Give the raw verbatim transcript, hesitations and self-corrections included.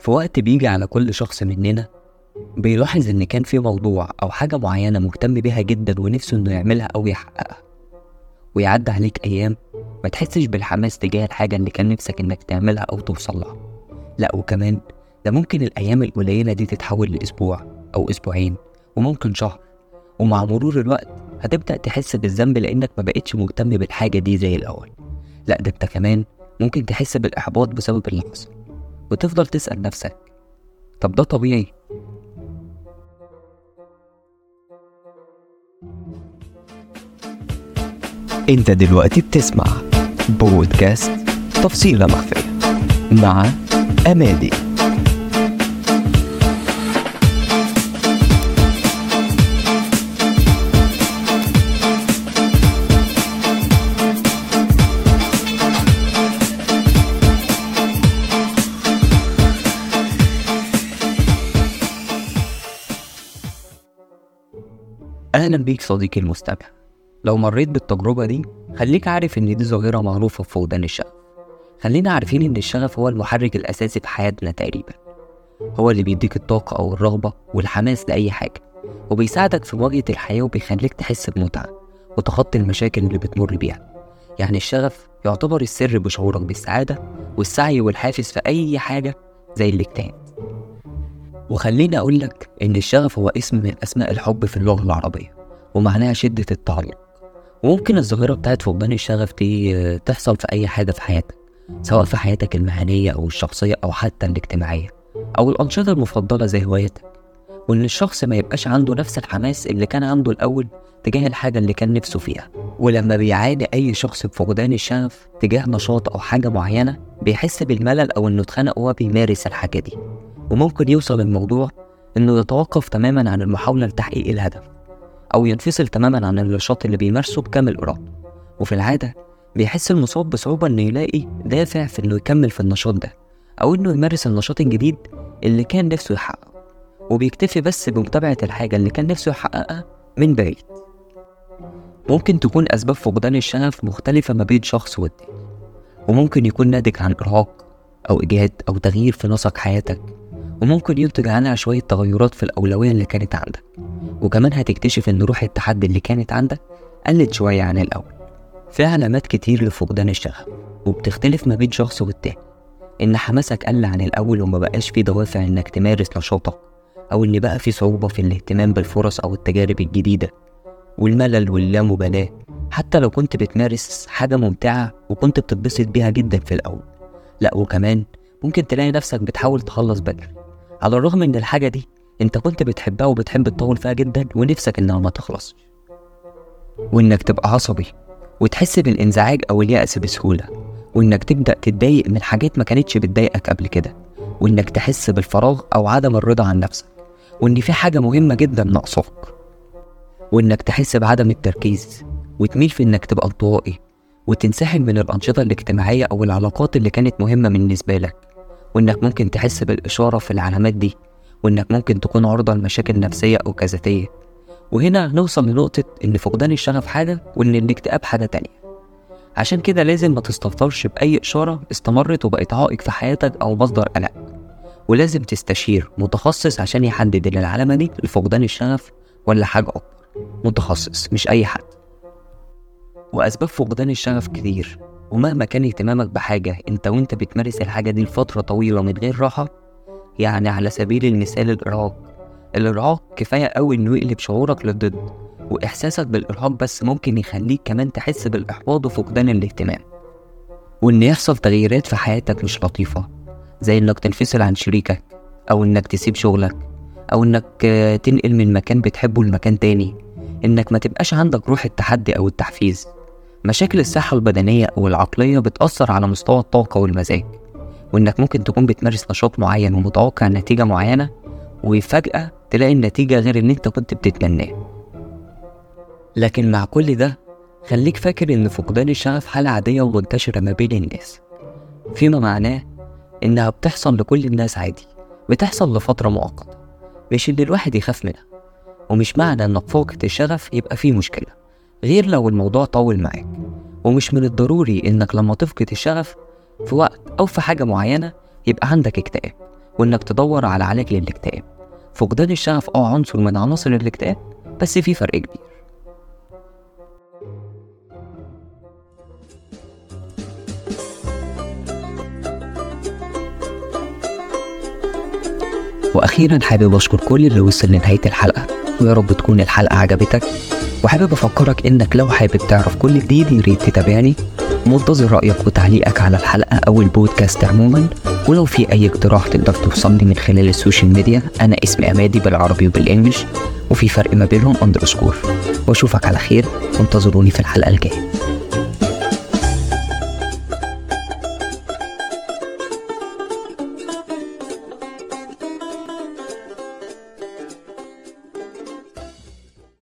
في وقت بيجي على كل شخص مننا بيلاحظ إن كان في موضوع أو حاجة معينة مهتم بيها جدا ونفسه إنه يعملها أو يحققها، ويعدي عليك أيام ما تحسش بالحماس تجاه الحاجة اللي كان نفسك إنك تعملها أو توصلها. لأ، وكمان ده ممكن الأيام القليلة دي تتحول لأسبوع أو أسبوعين وممكن شهر، ومع مرور الوقت هتبدأ تحس بالذنب لأنك ما بقتش مهتم بالحاجة دي زي الأول. لأ، ده أنت كمان ممكن تحس بالإحباط بسبب اللي حصل، وتفضل تسأل نفسك طب ده طبيعي؟ انت دلوقتي بتسمع بودكاست تفصيلة مخفية مع أمادي. أهلا بيك صديقي المستمع. لو مريت بالتجربة دي خليك عارف إن دي ظاهرة معروفة في فقدان الشغف. خلينا عارفين إن الشغف هو المحرك الأساسي في حياتنا تقريبا، هو اللي بيديك الطاقة أو الرغبة والحماس لأي حاجة، وبيساعدك في مواجهة الحياة وبيخليك تحس بمتعة وتخطي المشاكل اللي بتمر بيها. يعني الشغف يعتبر السر بشعورك بالسعادة والسعي والحافز في أي حاجة زي الاجتهاد. وخليني أقولك إن الشغف هو اسم من أسماء الحب في اللغة العربية، ومعناها شدة التعلق. وممكن الظاهرة بتاعت فقدان الشغف دي تحصل في أي حاجة في حياتك، سواء في حياتك المهنية أو الشخصية أو حتى الاجتماعية أو الأنشطة المفضلة زي هوايتك، وإن الشخص ما يبقاش عنده نفس الحماس اللي كان عنده الأول تجاه الحاجة اللي كان نفسه فيها. ولما بيعاني أي شخص بفقدان الشغف تجاه نشاط أو حاجة معينة بيحس بالملل أو إنه اتخنق وهو بيمارس الحاجة دي، وممكن يوصل الموضوع إنه يتوقف تماما عن المحاولة لتحقيق الهدف، أو ينفصل تماما عن النشاط اللي بيمارسه بكامل إرادته. وفي العادة بيحس المصاب بصعوبة إنه يلاقي دافع في إنه يكمل في النشاط ده، أو إنه يمارس النشاط الجديد اللي كان نفسه يحققه، وبيكتفي بس بمتابعة الحاجة اللي كان نفسه يحققها من بعيد. ممكن تكون أسباب فقدان الشغف مختلفة ما بين شخص والتاني، وممكن يكون ناتج عن إرهاق أو إجهاد أو تغيير في نسق حياتك، وممكن ينتج عنها شوية تغيرات في الأولوية اللي كانت عندك. وكمان هتكتشف إن روح التحدي اللي كانت عندك قلت شوية عن الأول. في علامات كتير لفقدان الشغف وبتختلف ما بين شخص والتاني، إن حماسك قل عن الأول وما بقاش في دوافع إنك تمارس نشاطك، أو إن بقى في صعوبة في الاهتمام بالفرص أو التجارب الجديدة، والملل واللامبالاة حتى لو كنت بتمارس حاجة ممتعة وكنت بتتبسط بيها جدا في الأول. لأ، وكمان ممكن تلاقي نفسك بتحاول تخلص بدري على الرغم إن الحاجة دي انت كنت بتحبها وبتحب تطول فيها جدا ونفسك انها ما تخلص، وانك تبقى عصبي وتحس بالانزعاج او اليأس بسهولة، وانك تبدأ تتضايق من حاجات ما كانتش بتضايقك قبل كده، وانك تحس بالفراغ او عدم الرضا عن نفسك، وان في حاجة مهمة جدا ناقصاك، وانك تحس بعدم التركيز وتميل في انك تبقى انطوائي وتنسحب من الأنشطة الاجتماعية او العلاقات اللي كانت مهمة بالنسبة لك، وانك ممكن تحس بالإشارة في العلامات دي، وإنك ممكن تكون عرضة لمشاكل نفسية أو كذاتية. وهنا نوصل لنقطة إن فقدان الشغف حاجة وإن الاكتئاب حاجة تانية. عشان كده لازم ما تستهترش بأي إشارة استمرت وبقت عائق في حياتك أو مصدر قلق، ولازم تستشير متخصص عشان يحدد إن العلامة دي لفقدان الشغف ولا حاجة أكبر. متخصص مش أي حد. وأسباب فقدان الشغف كتير، ومهما كان اهتمامك بحاجة أنت وأنت بتمارس الحاجة دي لفترة طويلة من غير راحة، يعني على سبيل المثال الإرهاق. الإرهاق كفاية قوي إنه يقلب شعورك للضد، وإحساسك بالإرهاق بس ممكن يخليك كمان تحس بالإحباط وفقدان الاهتمام، وإن يحصل تغييرات في حياتك مش لطيفة، زي إنك تنفصل عن شريكك، أو إنك تسيب شغلك، أو إنك تنقل من مكان بتحبه لمكان تاني، إنك ما تبقاش عندك روح التحدي أو التحفيز. مشاكل الصحة البدنية أو العقلية بتأثر على مستوى الطاقة والمزاج، وإنك ممكن تكون بتمارس نشاط معين ومتوقع نتيجة معينة، وفجأة تلاقي النتيجة غير اللي انت كنت بتتمناه. لكن مع كل ده خليك فاكر إن فقدان الشغف حالة عادية ومنتشرة ما بين الناس، فيما معناه إنها بتحصل لكل الناس عادي، بتحصل لفترة مؤقتة، مش إن الواحد يخاف منها. ومش معنى إنك فاقد الشغف يبقى فيه مشكلة، غير لو الموضوع طول معاك. ومش من الضروري إنك لما تفقد الشغف في وقت أو في حاجة معينة يبقى عندك اكتئاب، وإنك تدور على علاج للاكتئاب. فقدان الشغف اه عنصر من عناصر الاكتئاب، بس في فرق كبير. وأخيرا حابب أشكر كل اللي وصل لنهاية الحلقة، ويا رب تكون الحلقة عجبتك. وحابب أفكرك إنك لو حابب تعرف كل جديد ياريت تتابعني. منتظر رأيك وتعليقك على الحلقة أو البودكاست عموما، ولو في أي اقتراح تقدر توصلني من خلال السوشيال ميديا. أنا اسمي أمادي بالعربي وبالإنجليش، وفي فرق ما بينهم أندرسكور. وأشوفك على خير، وانتظروني في الحلقة الجاية.